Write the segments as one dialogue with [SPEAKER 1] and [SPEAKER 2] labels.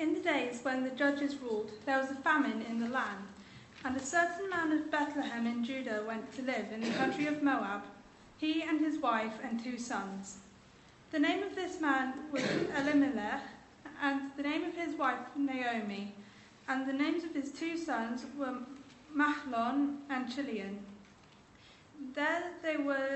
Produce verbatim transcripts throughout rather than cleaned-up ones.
[SPEAKER 1] In the days when the judges ruled, there was a famine in the land, and a certain man of Bethlehem in Judah went to live in the country of Moab, he and his wife and two sons. The name of this man was Elimelech, and the name of his wife Naomi, and the names of his two sons were Mahlon and Chilion. There they were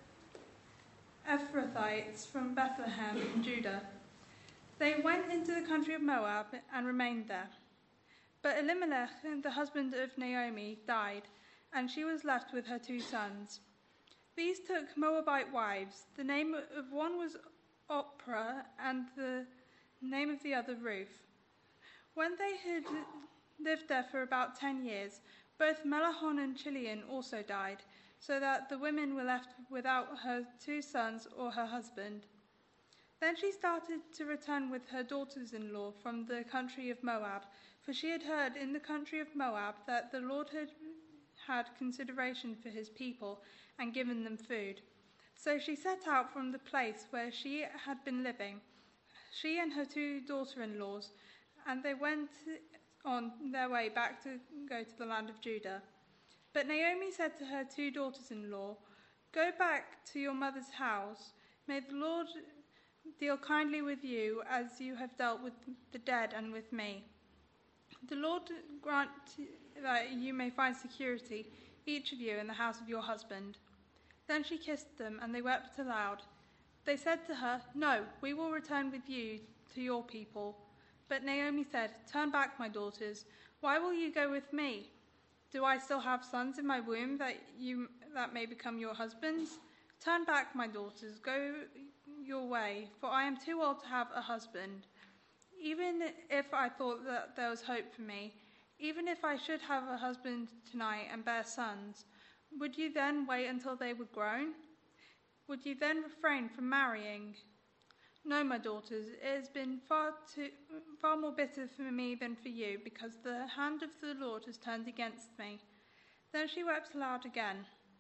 [SPEAKER 1] Ephrathites from Bethlehem in Judah. They went into the country of Moab and remained there. But Elimelech, the husband of Naomi, died, and she was left with her two sons. These took Moabite wives. The name of one was Orpah, and the name of the other Ruth. When they had lived there for about ten years, both Mahlon and Chilion also died, so that the women were left without her two sons or her husband. Then she started to return with her daughters-in-law from the country of Moab, for she had heard in the country of Moab that the Lord had had consideration for his people and given them food. So she set out from the place where she had been living, she and her two daughter-in-laws, and they went on their way back to go to the land of Judah. But Naomi said to her two daughters-in-law, "Go back to your mother's house. May the Lord deal kindly with you as you have dealt with the dead and with me. The Lord grant that you may find security, each of you, in the house of your husband." Then she kissed them, and they wept aloud. They said to her, "No, we will return with you to your people." But Naomi said, "Turn back, my daughters. Why will you go with me? Do I still have sons in my womb that you that may become your husbands? Turn back, my daughters. Go your way, for I am too old to have a husband. Even if I thought that there was hope for me, even if I should have a husband tonight and bear sons, would you then wait until they were grown? Would you then refrain from marrying? No, my daughters, it has been far too, far more bitter for me than for you, because the hand of the Lord has turned against me." Then she wept aloud again.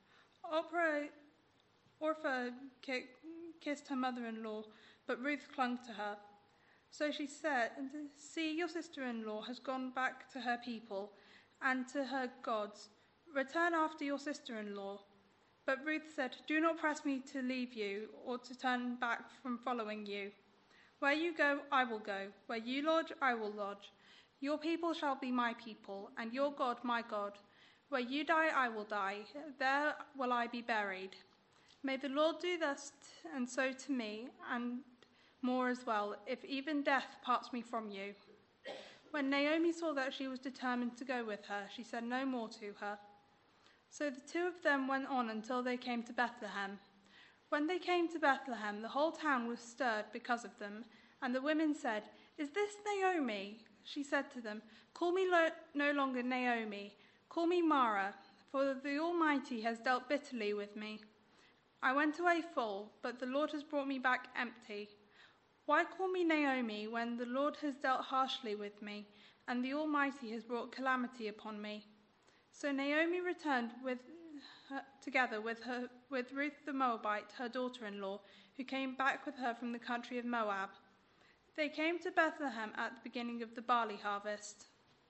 [SPEAKER 1] Orpah, Orpah kissed her mother-in-law, but Ruth clung to her. So she said, "See, your sister-in-law has gone back to her people and to her gods. Return after your sister-in-law." But Ruth said, "Do not press me to leave you or to turn back from following you. Where you go, I will go. Where you lodge, I will lodge. Your people shall be my people, and your God my God. Where you die, I will die. There will I be buried. May the Lord do thus and so to me, and more as well, if even death parts me from you." When Naomi saw that she was determined to go with her, she said no more to her. So the two of them went on until they came to Bethlehem. When they came to Bethlehem, the whole town was stirred because of them, and the women said, "Is this Naomi?" She said to them, "Call me lo- no longer Naomi, call me Mara, for the Almighty has dealt bitterly with me. I went away full, but the Lord has brought me back empty. Why call me Naomi when the Lord has dealt harshly with me, and the Almighty has brought calamity upon me?" So Naomi returned with her, together with her with Ruth the Moabite, her daughter-in-law, who came back with her from the country of Moab. They came to Bethlehem at the beginning of the barley harvest.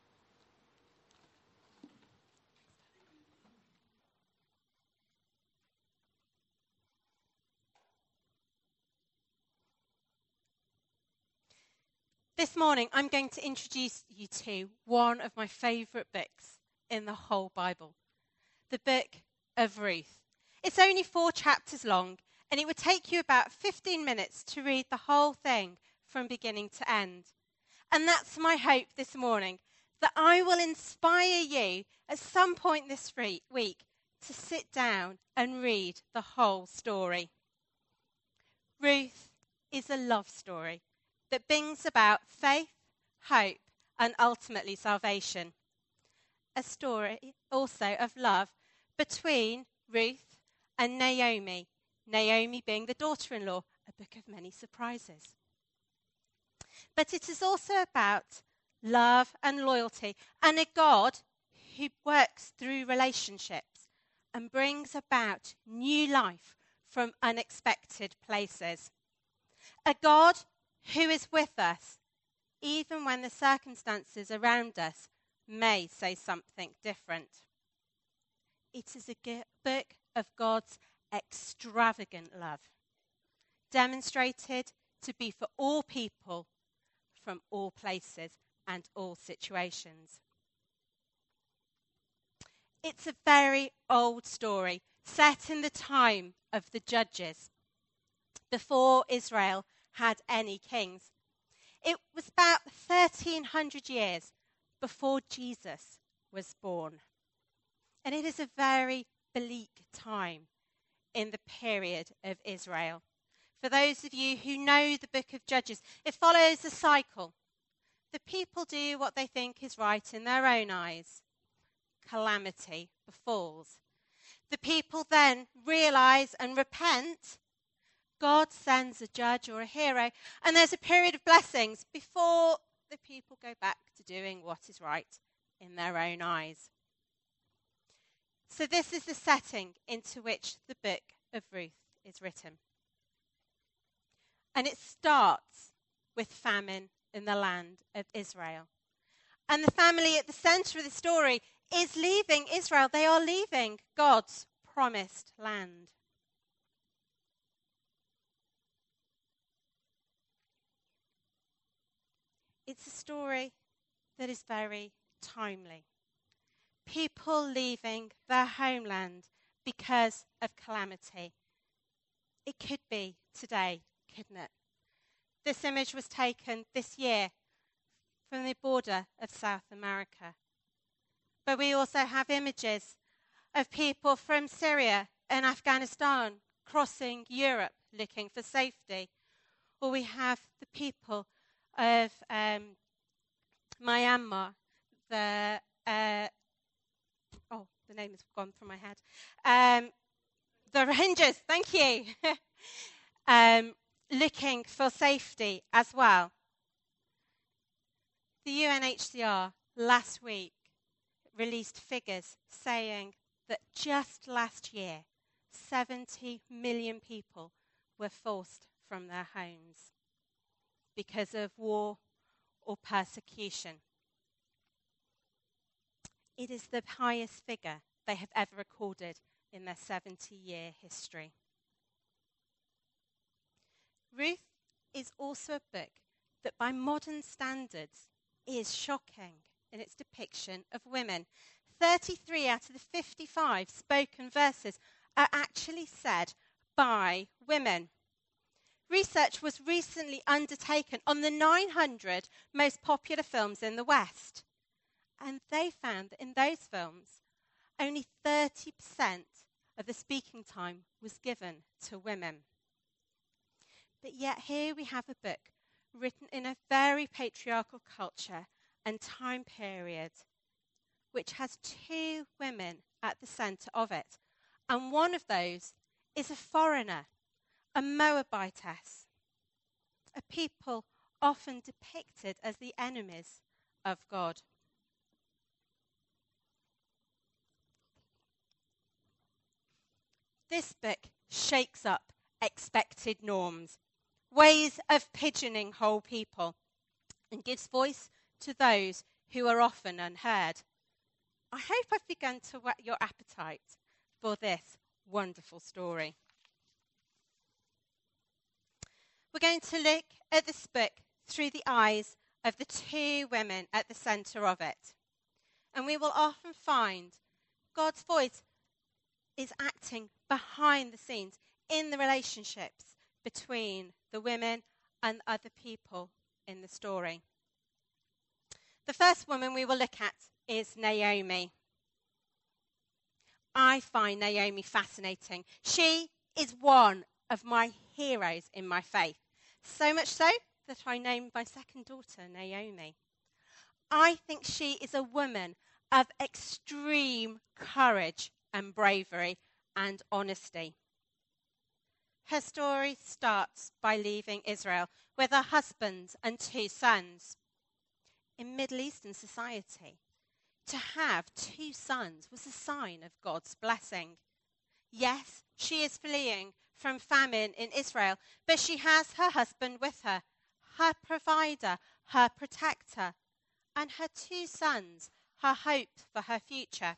[SPEAKER 2] This morning, I'm going to introduce you to one of my favourite books in the whole Bible, the book of Ruth. It's only four chapters long, and it would take you about fifteen minutes to read the whole thing from beginning to end. And that's my hope this morning, that I will inspire you at some point this week to sit down and read the whole story. Ruth is a love story that brings about faith, hope, and ultimately salvation. A story also of love between Ruth and Naomi, Naomi being the daughter-in-law, a book of many surprises. But it is also about love and loyalty, and a God who works through relationships and brings about new life from unexpected places. A God who is with us even when the circumstances around us may say something different. It is a book of God's extravagant love, demonstrated to be for all people from all places and all situations. It's a very old story set in the time of the judges, before Israel had any kings. It was about thirteen hundred years before Jesus was born. And it is a very bleak time in the period of Israel. For those of you who know the book of Judges, it follows a cycle. The people do what they think is right in their own eyes. Calamity befalls. The people then realize and repent. God sends a judge or a hero, and there's a period of blessings before the people go back to doing what is right in their own eyes. So this is the setting into which the book of Ruth is written. And it starts with famine in the land of Israel. And the family at the center of the story is leaving Israel. They are leaving God's promised land. It's a story that is very timely. People leaving their homeland because of calamity. It could be today, couldn't it? This image was taken this year from the border of South America. But we also have images of people from Syria and Afghanistan crossing Europe looking for safety. Or we have the people of um, Myanmar, the, uh, oh, the name has gone from my head. Um, the Rohingyas, thank you. um, looking for safety as well. The U N H C R last week released figures saying that just last year, seventy million people were forced from their homes because of war or persecution. It is the highest figure they have ever recorded in their seventy-year history. Ruth is also a book that by modern standards is shocking in its depiction of women. thirty-three out of the fifty-five spoken verses are actually said by women. Research was recently undertaken on the nine hundred most popular films in the West. And they found that in those films, only thirty percent of the speaking time was given to women. But yet here we have a book written in a very patriarchal culture and time period, which has two women at the centre of it. And one of those is a foreigner, a Moabitess, a people often depicted as the enemies of God. This book shakes up expected norms, ways of pigeoning whole people, and gives voice to those who are often unheard. I hope I've begun to whet your appetite for this wonderful story. We're going to look at this book through the eyes of the two women at the centre of it. And we will often find God's voice is acting behind the scenes in the relationships between the women and other people in the story. The first woman we will look at is Naomi. I find Naomi fascinating. She is one of my heroes in my faith. So much so that I named my second daughter Naomi. I think she is a woman of extreme courage and bravery and honesty. Her story starts by leaving Israel with her husband and two sons. In Middle Eastern society, to have two sons was a sign of God's blessing. Yes, she is fleeing from famine in Israel, but she has her husband with her, her provider, her protector, and her two sons, her hope for her future.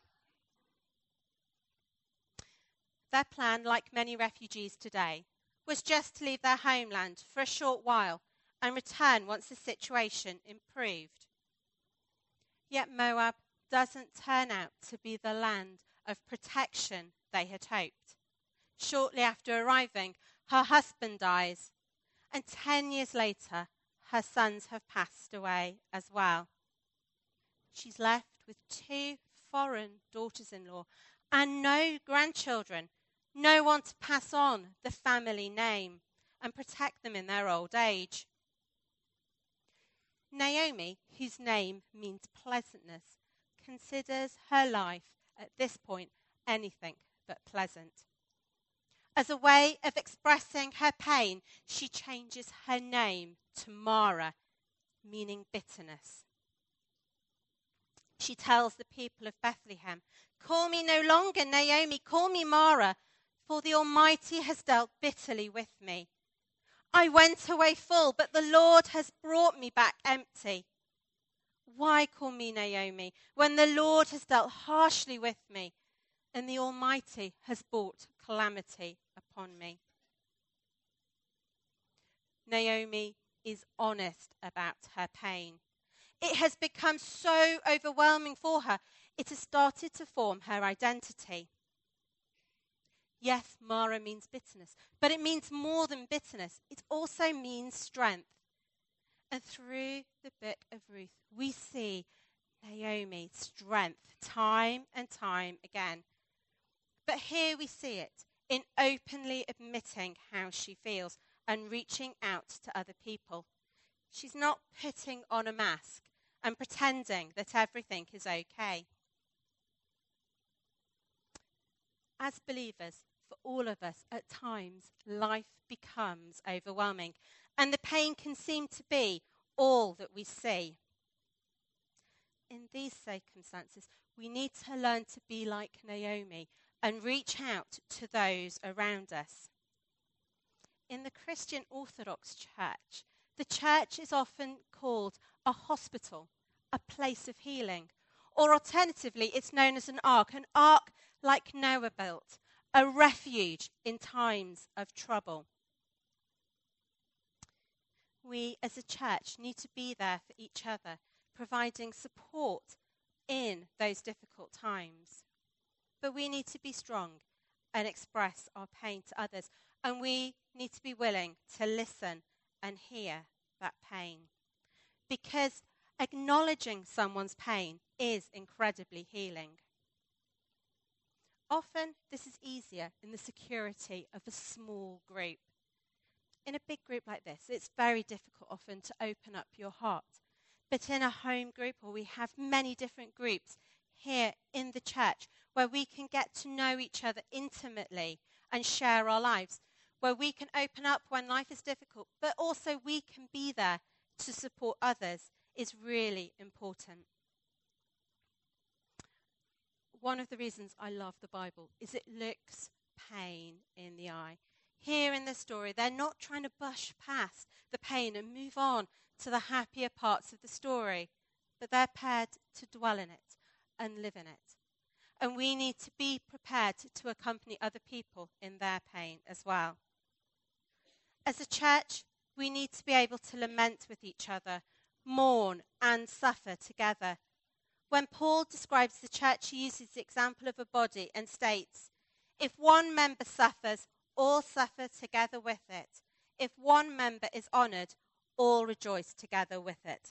[SPEAKER 2] Their plan, like many refugees today, was just to leave their homeland for a short while and return once the situation improved. Yet Moab doesn't turn out to be the land of protection they had hoped. Shortly after arriving, her husband dies, and ten years later, her sons have passed away as well. She's left with two foreign daughters-in-law and no grandchildren, no one to pass on the family name and protect them in their old age. Naomi, whose name means pleasantness, considers her life at this point anything but pleasant. As a way of expressing her pain, she changes her name to Mara, meaning bitterness. She tells the people of Bethlehem, "Call me no longer Naomi, call me Mara, for the Almighty has dealt bitterly with me. I went away full, but the Lord has brought me back empty. Why call me Naomi when the Lord has dealt harshly with me and the Almighty has brought calamity upon me?" Naomi is honest about her pain. It has become so overwhelming for her, it has started to form her identity. Yes, Mara means bitterness, but it means more than bitterness. It also means strength. And through the book of Ruth, we see Naomi's strength time and time again. But here we see it in openly admitting how she feels and reaching out to other people. She's not putting on a mask and pretending that everything is okay. As believers, for all of us, at times, life becomes overwhelming, and the pain can seem to be all that we see. In these circumstances, we need to learn to be like Naomi and reach out to those around us. In the Christian Orthodox Church, the church is often called a hospital, a place of healing, or alternatively, it's known as an ark, an ark like Noah built, a refuge in times of trouble. We as a church need to be there for each other, providing support in those difficult times. But we need to be strong and express our pain to others, and we need to be willing to listen and hear that pain. Because acknowledging someone's pain is incredibly healing. Often this is easier in the security of a small group. In a big group like this, it's very difficult often to open up your heart. But in a home group, or we have many different groups here in the church, where we can get to know each other intimately and share our lives, where we can open up when life is difficult, but also we can be there to support others, is really important. One of the reasons I love the Bible is it looks pain in the eye. Here in this story, they're not trying to brush past the pain and move on to the happier parts of the story, but they're prepared to dwell in it and live in it. And we need to be prepared to accompany other people in their pain as well. As a church, we need to be able to lament with each other, mourn and suffer together. When Paul describes the church, he uses the example of a body and states, if one member suffers, all suffer together with it. If one member is honored, all rejoice together with it.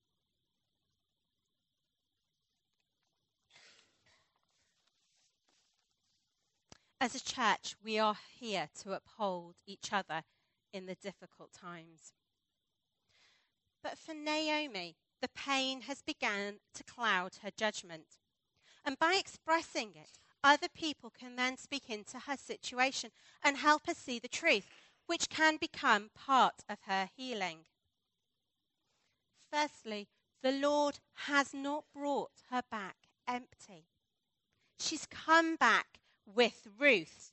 [SPEAKER 2] As a church, we are here to uphold each other in the difficult times. But for Naomi, the pain has begun to cloud her judgment. And by expressing it, other people can then speak into her situation and help her see the truth, which can become part of her healing. Firstly, the Lord has not brought her back empty. She's come back with Ruth.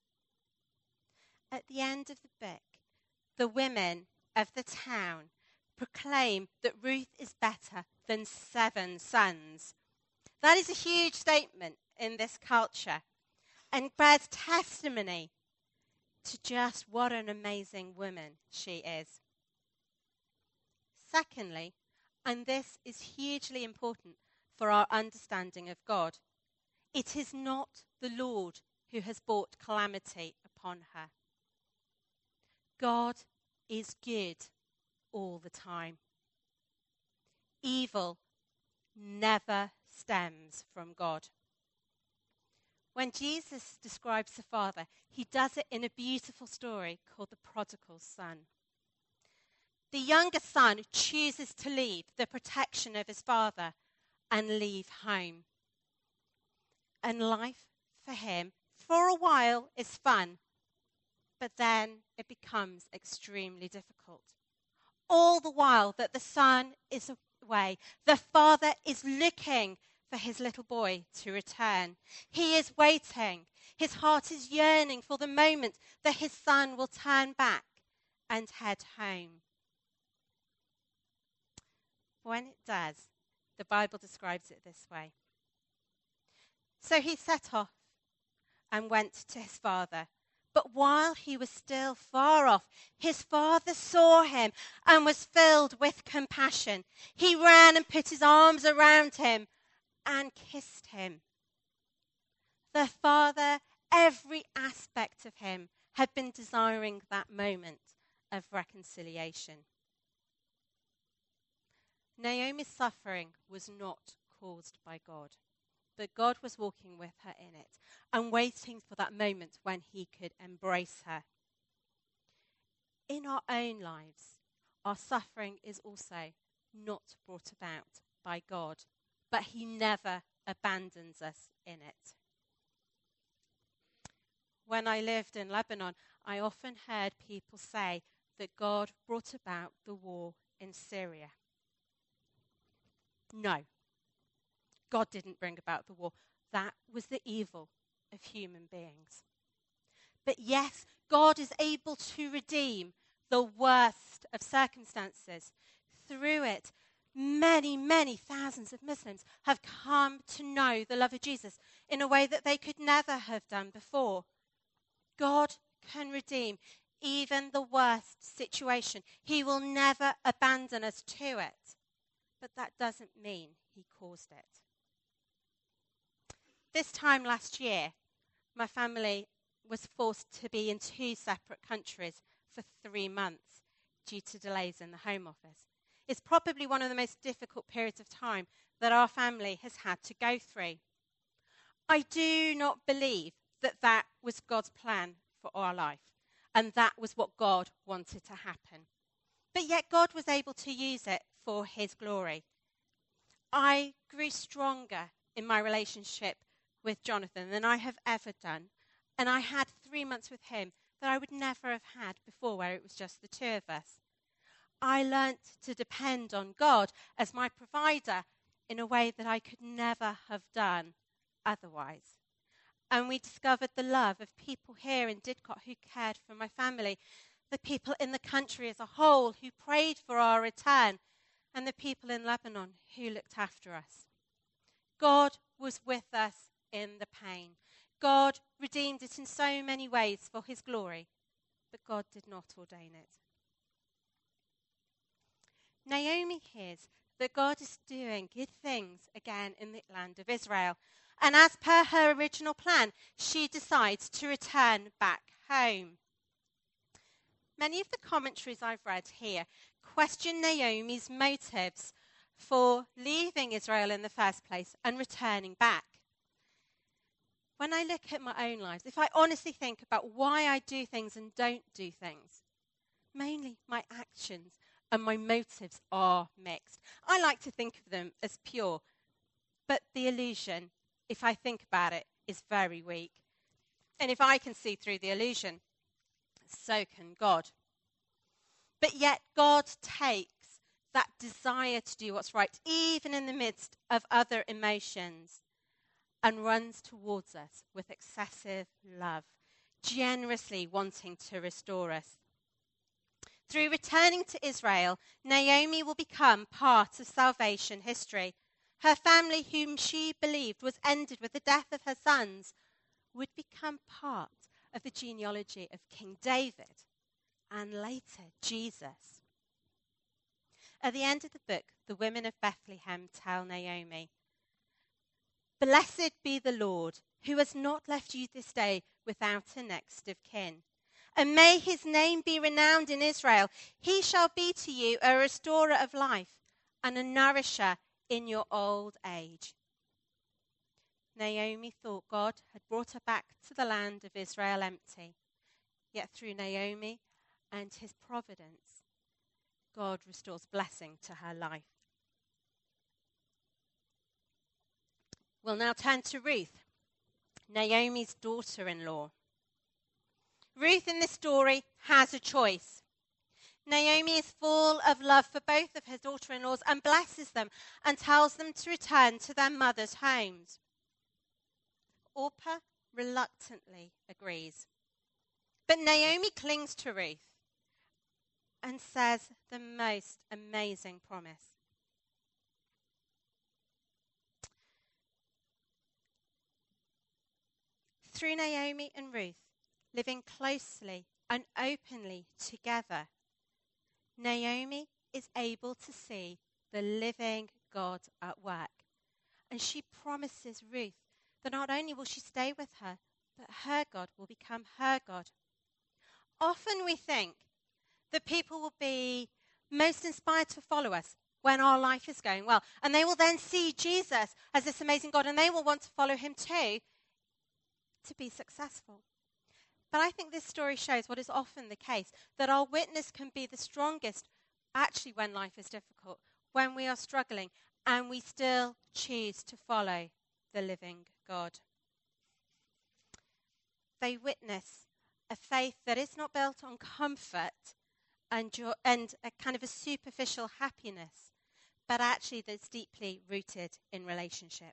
[SPEAKER 2] At the end of the book, the women of the town proclaim that Ruth is better than seven sons. That is a huge statement in this culture and bears testimony to just what an amazing woman she is. Secondly, and this is hugely important for our understanding of God, it is not the Lord who has brought calamity upon her. God is good all the time. Evil never stems from God. When Jesus describes the Father, he does it in a beautiful story called the prodigal son. The younger son chooses to leave the protection of his father and leave home. And life for him, for a while, is fun, but then it becomes extremely difficult. All the while that the son is away, the father is looking for his little boy to return. He is waiting. His heart is yearning for the moment that his son will turn back and head home. When it does, the Bible describes it this way. So he set off and went to his father. But while he was still far off, his father saw him and was filled with compassion. He ran and put his arms around him and kissed him. The father, every aspect of him, had been desiring that moment of reconciliation. Naomi's suffering was not caused by God, but God was walking with her in it and waiting for that moment when he could embrace her. In our own lives, our suffering is also not brought about by God, but he never abandons us in it. When I lived in Lebanon, I often heard people say that God brought about the war in Syria. No, God didn't bring about the war. That was the evil of human beings. But yes, God is able to redeem the worst of circumstances. Through it, many, many thousands of Muslims have come to know the love of Jesus in a way that they could never have done before. God can redeem even the worst situation. He will never abandon us to it. But that doesn't mean he caused it. This time last year, my family was forced to be in two separate countries for three months due to delays in the Home Office. It's probably one of the most difficult periods of time that our family has had to go through. I do not believe that that was God's plan for our life, and that was what God wanted to happen. But yet God was able to use it for his glory. I grew stronger in my relationship with Jonathan than I have ever done, and I had three months with him that I would never have had before, where it was just the two of us. I learnt to depend on God as my provider in a way that I could never have done otherwise. And we discovered the love of people here in Didcot who cared for my family, the people in the country as a whole who prayed for our return, and the people in Lebanon who looked after us. God was with us in the pain. God redeemed it in so many ways for his glory, but God did not ordain it. Naomi hears that God is doing good things again in the land of Israel, and as per her original plan, she decides to return back home. Many of the commentaries I've read here question Naomi's motives for leaving Israel in the first place and returning back. When I look at my own life, if I honestly think about why I do things and don't do things, mainly my actions and my motives are mixed. I like to think of them as pure, but the illusion, if I think about it, is very weak. And if I can see through the illusion, so can God. But yet God takes that desire to do what's right, even in the midst of other emotions, and runs towards us with excessive love, generously wanting to restore us. Through returning to Israel, Naomi will become part of salvation history. Her family, whom she believed was ended with the death of her sons, would become part of the genealogy of King David and later Jesus. At the end of the book, the women of Bethlehem tell Naomi, "Blessed be the Lord, who has not left you this day without a next of kin. And may his name be renowned in Israel. He shall be to you a restorer of life and a nourisher in your old age." Naomi thought God had brought her back to the land of Israel empty. Yet through Naomi and his providence, God restores blessing to her life. We'll now turn to Ruth, Naomi's daughter-in-law. Ruth in this story has a choice. Naomi is full of love for both of her daughter-in-laws and blesses them and tells them to return to their mother's homes. Orpah reluctantly agrees. But Naomi clings to Ruth and says the most amazing promise. Through Naomi and Ruth living closely and openly together, Naomi is able to see the living God at work. And she promises Ruth that not only will she stay with her, but her God will become her God. Often we think that people will be most inspired to follow us when our life is going well. And they will then see Jesus as this amazing God, and they will want to follow him too to be successful. But I think this story shows what is often the case, that our witness can be the strongest actually when life is difficult, when we are struggling, and we still choose to follow the living God. They witness a faith that is not built on comfort and, jo- and a kind of a superficial happiness, but actually that's deeply rooted in relationship.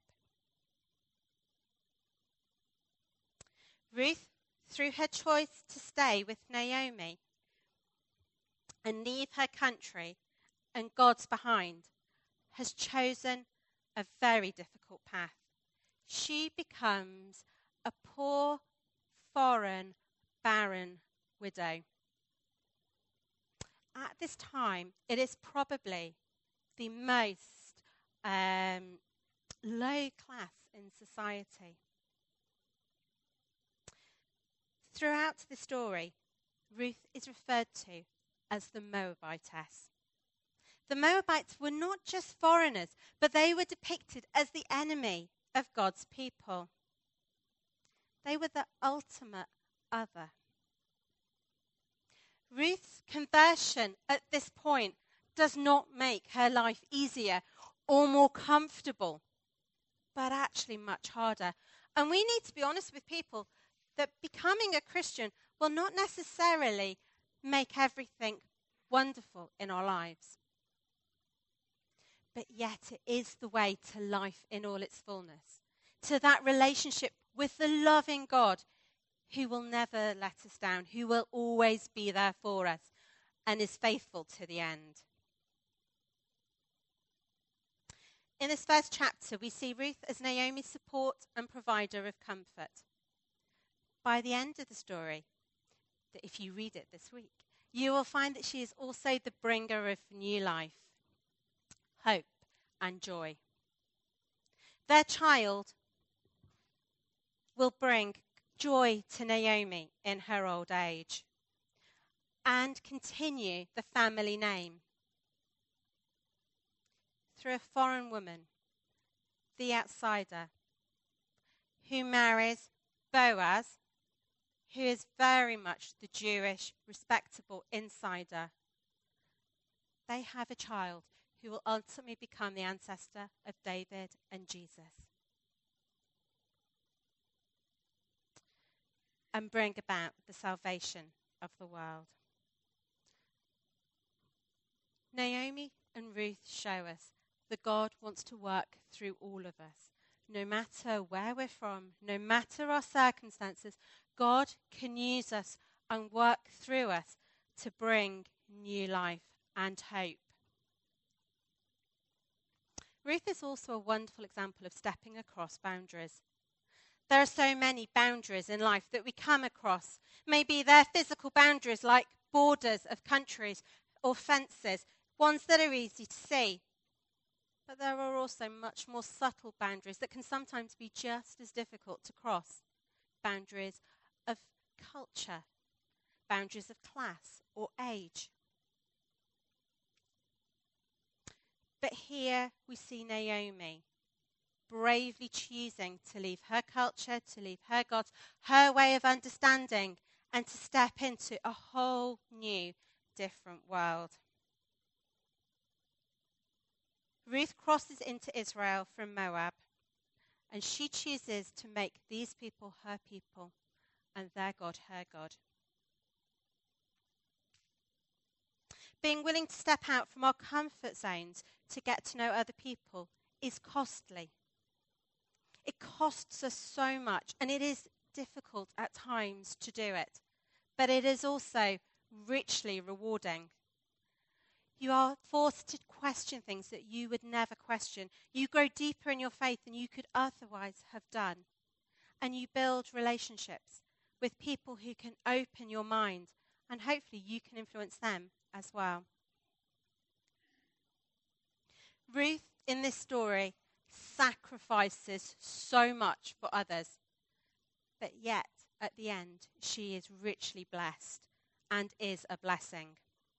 [SPEAKER 2] Ruth, through her choice to stay with Naomi and leave her country and God's behind, has chosen a very difficult path. She becomes a poor, foreign, barren widow. At this time, it is probably the most um, low class in society. Throughout the story, Ruth is referred to as the Moabitess. The Moabites were not just foreigners, but they were depicted as the enemy of God's people. They were the ultimate other. Ruth's conversion at this point does not make her life easier or more comfortable, but actually much harder. And we need to be honest with people that becoming a Christian will not necessarily make everything wonderful in our lives. But yet it is the way to life in all its fullness, to that relationship with the loving God who will never let us down, who will always be there for us and is faithful to the end. In this first chapter, we see Ruth as Naomi's support and provider of comfort. By the end of the story, that if you read it this week, you will find that she is also the bringer of new life, hope, and joy. Their child will bring joy to Naomi in her old age and continue the family name. Through a foreign woman, the outsider, who marries Boaz, who is very much the Jewish, respectable insider. They have a child who will ultimately become the ancestor of David and Jesus, and bring about the salvation of the world. Naomi and Ruth show us that God wants to work through all of us. No matter where we're from, no matter our circumstances, God can use us and work through us to bring new life and hope. Ruth is also a wonderful example of stepping across boundaries. There are so many boundaries in life that we come across. Maybe they're physical boundaries like borders of countries or fences, ones that are easy to see. But there are also much more subtle boundaries that can sometimes be just as difficult to cross. Boundaries of culture, boundaries of class or age. But here we see Naomi bravely choosing to leave her culture, to leave her gods, her way of understanding, and to step into a whole new, different world. Ruth crosses into Israel from Moab, and she chooses to make these people her people and their God her God. Being willing to step out from our comfort zones to get to know other people is costly. It costs us so much, and it is difficult at times to do it, but it is also richly rewarding. You are forced to question things that you would never question. You grow deeper in your faith than you could otherwise have done, and you build relationships with people who can open your mind, and hopefully you can influence them as well. Ruth, in this story, sacrifices so much for others, but yet, at the end, she is richly blessed and is a blessing.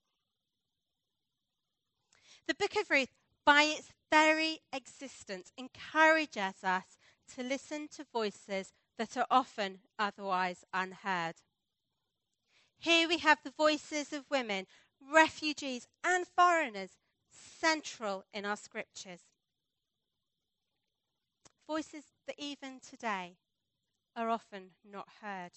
[SPEAKER 2] The book of Ruth, by its very existence, encourages us to listen to voices that are often otherwise unheard. Here we have the voices of women, refugees and foreigners, central in our scriptures. Voices that even today are often not heard.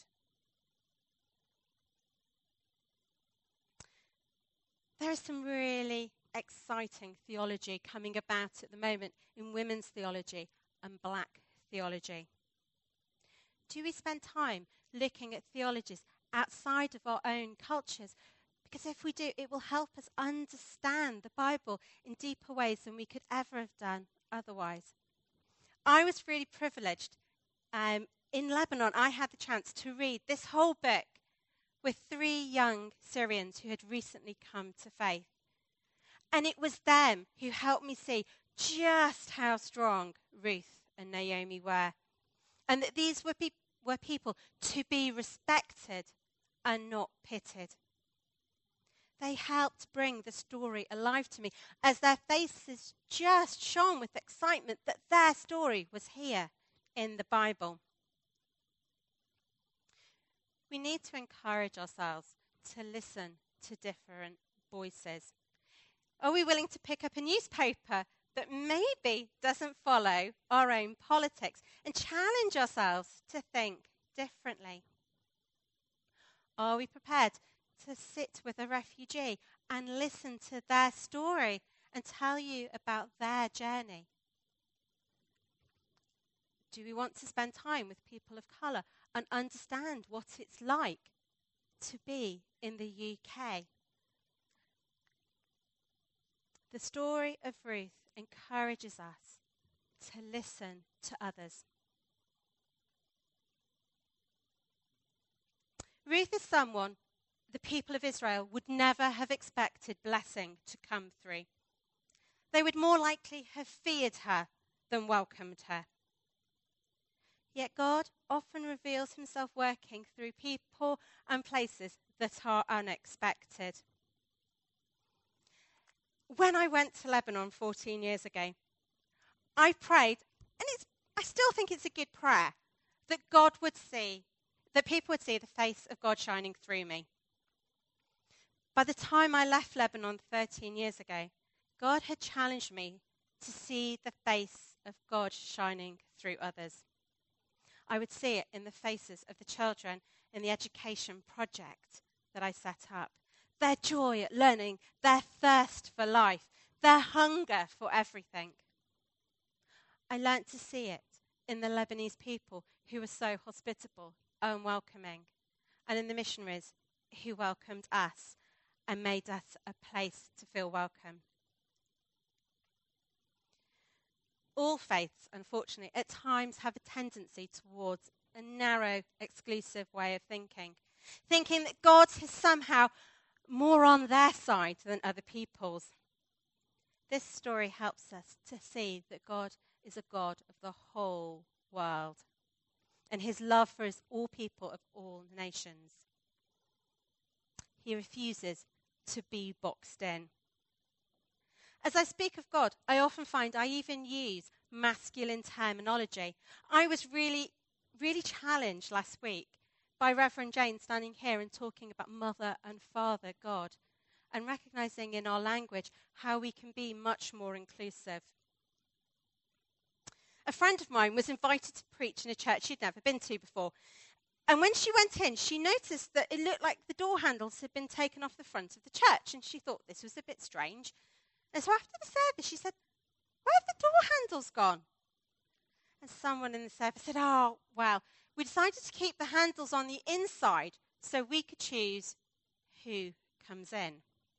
[SPEAKER 2] There is some really exciting theology coming about at the moment in women's theology and black theology. Do we spend time looking at theologies outside of our own cultures? Because if we do, it will help us understand the Bible in deeper ways than we could ever have done otherwise. I was really privileged. Um, in Lebanon, I had the chance to read this whole book with three young Syrians who had recently come to faith. And it was them who helped me see just how strong Ruth and Naomi were. And that these were, pe- were people to be respected and not pitied. They helped bring the story alive to me as their faces just shone with excitement that their story was here in the Bible. We need to encourage ourselves to listen to different voices. Are we willing to pick up a newspaper that maybe doesn't follow our own politics and challenge ourselves to think differently? Are we prepared to sit with a refugee and listen to their story and tell you about their journey? Do we want to spend time with people of colour and understand what it's like to be in the U K? The story of Ruth encourages us to listen to others. Ruth is someone the people of Israel would never have expected blessing to come through. They would more likely have feared her than welcomed her. Yet God often reveals himself working through people and places that are unexpected. When I went to Lebanon fourteen years ago, I prayed, and it's, I still think it's a good prayer, that God would see, that people would see the face of God shining through me. By the time I left Lebanon thirteen years ago, God had challenged me to see the face of God shining through others. I would see it in the faces of the children in the education project that I set up. Their joy at learning, their thirst for life, their hunger for everything. I learnt to see it in the Lebanese people who were so hospitable and welcoming, and in the missionaries who welcomed us and made us a place to feel welcome. All faiths, unfortunately, at times have a tendency towards a narrow, exclusive way of thinking, thinking that God is somehow more on their side than other people's. This story helps us to see that God is a God of the whole world, and his love for us all people of all nations. He refuses to be boxed in. As I speak of God, I often find I even use masculine terminology. I was really, really challenged last week by Reverend Jane standing here and talking about mother and father God, and recognizing in our language how we can be much more inclusive. A friend of mine was invited to preach in a church she'd never been to before. And when she went in, she noticed that it looked like the door handles had been taken off the front of the church, and she thought this was a bit strange. And so after the service, she said, "Where have the door handles gone?" And someone in the service said, "Oh, well, we decided to keep the handles on the inside so we could choose who comes in."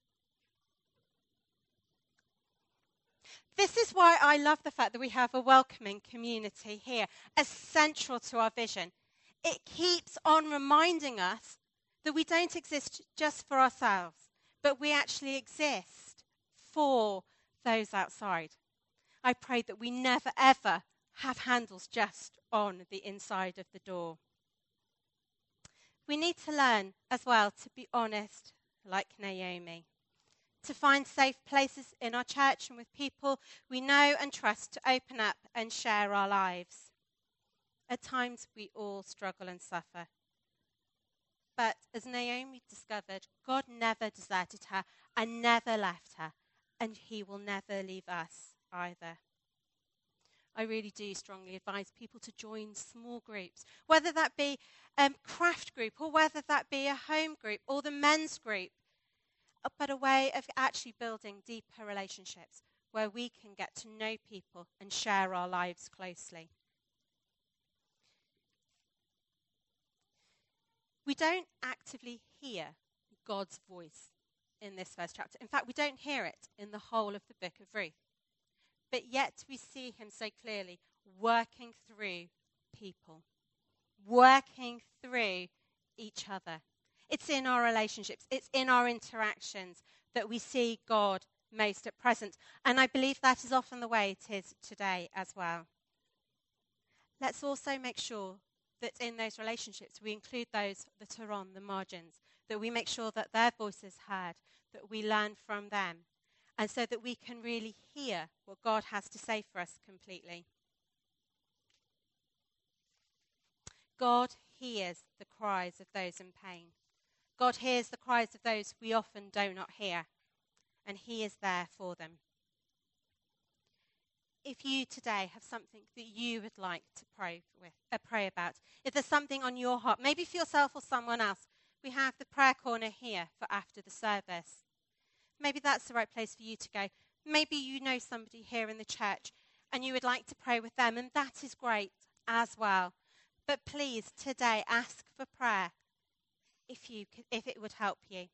[SPEAKER 2] This is why I love the fact that we have a welcoming community here, as central to our vision. It keeps on reminding us that we don't exist just for ourselves, but we actually exist for those outside. I pray that we never, ever have handles just on the inside of the door. We need to learn as well to be honest, like Naomi, to find safe places in our church and with people we know and trust to open up and share our lives. At times we all struggle and suffer. But as Naomi discovered, God never deserted her and never left her, and he will never leave us either. I really do strongly advise people to join small groups, whether that be a craft group or whether that be a home group or the men's group, but a way of actually building deeper relationships where we can get to know people and share our lives closely. We don't actively hear God's voice in this first chapter. In fact, we don't hear it in the whole of the book of Ruth. But yet we see him so clearly working through people, working through each other. It's in our relationships, it's in our interactions that we see God most at present. And I believe that is often the way it is today as well. Let's also make sure that in those relationships we include those that are on the margins, that we make sure that their voice is heard, that we learn from them, and so that we can really hear what God has to say for us completely. God hears the cries of those in pain. God hears the cries of those we often do not hear, and he is there for them. If you today have something that you would like to pray with, uh, pray about, if there's something on your heart, maybe for yourself or someone else, we have the prayer corner here for after the service. Maybe that's the right place for you to go. Maybe you know somebody here in the church and you would like to pray with them, and that is great as well. But please, today, ask for prayer if you could, if it would help you.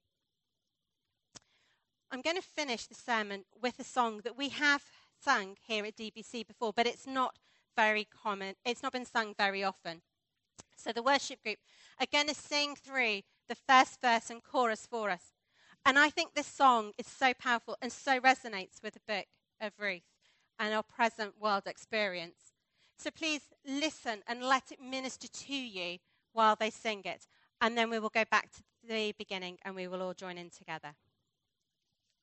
[SPEAKER 2] I'm going to finish the sermon with a song that we have sung here at D B C before, but it's not very common. It's not been sung very often. So the worship group are going to sing through the first verse and chorus for us. And I think this song is so powerful and so resonates with the book of Ruth and our present world experience. So please listen and let it minister to you while they sing it. And then we will go back to the beginning and we will all join in together.